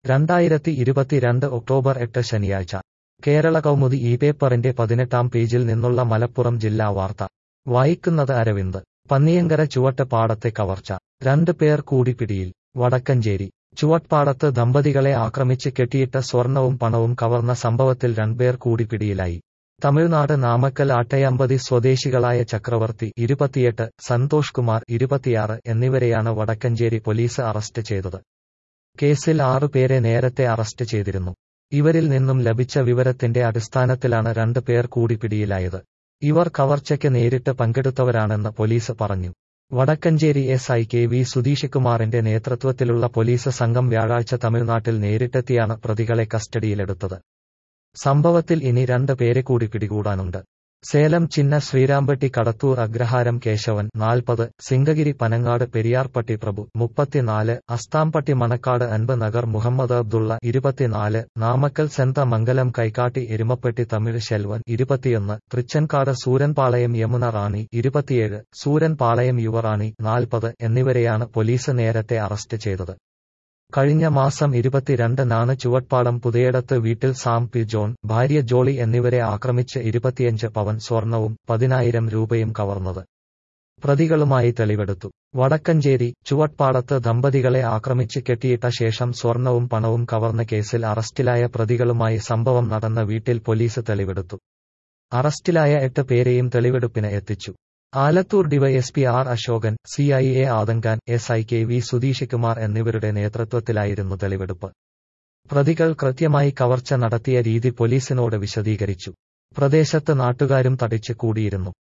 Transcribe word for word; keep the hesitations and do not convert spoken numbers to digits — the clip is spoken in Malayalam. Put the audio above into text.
രണ്ടായിരത്തി ഇരുപത്തിരണ്ട് ഒക്ടോബർ എട്ട് ശനിയാഴ്ച കേരള കൗമുദി ഈ പേപ്പറിന്റെ പതിനെട്ടാം പേജിൽ നിന്നുള്ള മലപ്പുറം ജില്ലാ വാർത്ത വായിക്കുന്നത് അരവിന്ദ്. പന്നിയങ്കര ചുവട്ടുപാടത്തെ കവർച്ച. രണ്ട് പേർ കൂടി പിടിയിൽ. വടക്കഞ്ചേരി ചുവട്പാടത്ത് ദമ്പതികളെ ആക്രമിച്ച് കെട്ടിയിട്ട സ്വർണവും പണവും കവർന്ന സംഭവത്തിൽ രണ്ടുപേർ കൂടി പിടിയിലായി. തമിഴ്നാട് നാമക്കൽ ആട്ടയമ്പതി സ്വദേശികളായ ചക്രവർത്തി ഇരുപത്തിയെട്ട്, സന്തോഷ് കുമാർ ഇരുപത്തിയാറ് എന്നിവരെയാണ് വടക്കഞ്ചേരി പോലീസ് അറസ്റ്റ് ചെയ്തത്. കേസിൽ ആറുപേരെ നേരത്തെ അറസ്റ്റ് ചെയ്തിരുന്നു. ഇവരിൽ നിന്നും ലഭിച്ച വിവരത്തിന്റെ അടിസ്ഥാനത്തിലാണ് രണ്ട് പേർ കൂടി പിടിയിലായത്. ഇവർ കവർച്ചയ്ക്ക് നേരിട്ട് പങ്കെടുത്തവരാണെന്ന് പോലീസ് പറഞ്ഞു. Vadakkanchery S I K V സുധീഷ്കുമാറിന്റെ നേതൃത്വത്തിലുള്ള പോലീസ് സംഘം വ്യാഴാഴ്ച തമിഴ്നാട്ടിൽ നേരിട്ടെത്തിയാണ് പ്രതികളെ കസ്റ്റഡിയിലെടുത്തത്. സംഭവത്തിൽ ഇനി രണ്ട് പേരെ കൂടി പിടികൂടാനുണ്ട്. സേലം ചിന്ന ശ്രീരാമ്പട്ടി കടത്തൂർ അഗ്രഹാരം കേശവൻ നാൽപ്പത്, സിംഗഗിരി പനങ്ങാട് പെരിയാർപട്ടി പ്രഭു മുപ്പത്തിനാല്, അസ്താംപട്ടി മണക്കാട് അൻപ് നഗർ മുഹമ്മദ് അബ്ദുള്ള ഇരുപത്തിനാല്, നാമക്കൽ സെന്ത മംഗലം കൈക്കാട്ടി എരുമപ്പെട്ടി തമിഴ് ശെൽവൻ ഇരുപത്തിയൊന്ന്, തൃച്ചൻകാട് സൂരൻപാളയം യമുന റാണി ഇരുപത്തിയേഴ്, സൂരൻപാളയം യുവറാണി നാൽപ്പത് എന്നിവരെയാണ് പോലീസ് നേരത്തെ അറസ്റ്റ് ചെയ്തത്. കഴിഞ്ഞ മാസം ഇരുപത്തിരണ്ടിനാണ് ചുവട്പാടം പുതയടത്ത് വീട്ടിൽ സാം പി ജോൺ, ഭാര്യ ജോളി എന്നിവരെ ആക്രമിച്ച് ഇരുപത്തിയഞ്ച് പവൻ സ്വർണവും പതിനായിരം രൂപയും കവർന്നത്. പ്രതികളുമായി തെളിവെടുത്തു. വടക്കഞ്ചേരി ചുവട്പാടത്ത് ദമ്പതികളെ ആക്രമിച്ച് കെട്ടിയിട്ട ശേഷം സ്വർണവും പണവും കവർന്ന കേസിൽ അറസ്റ്റിലായ പ്രതികളുമായി സംഭവം നടന്ന വീട്ടിൽ പോലീസ് തെളിവെടുത്തു. അറസ്റ്റിലായ എട്ട് പേരെയും തെളിവെടുപ്പിന് എത്തിച്ചു. Alathur DYSP R Ashokan, C I A ആദങ്കാൻ, S I K V Sudheeshkumar എന്നിവരുടെ നേതൃത്വത്തിലായിരുന്നു തെളിവെടുപ്പ്. പ്രതികൾ കൃത്യമായി കവർച്ച നടത്തിയ രീതി പോലീസിനോട് വിശദീകരിച്ചു. പ്രദേശത്ത് നാട്ടുകാരും തടിച്ചു കൂടിയിരുന്നു.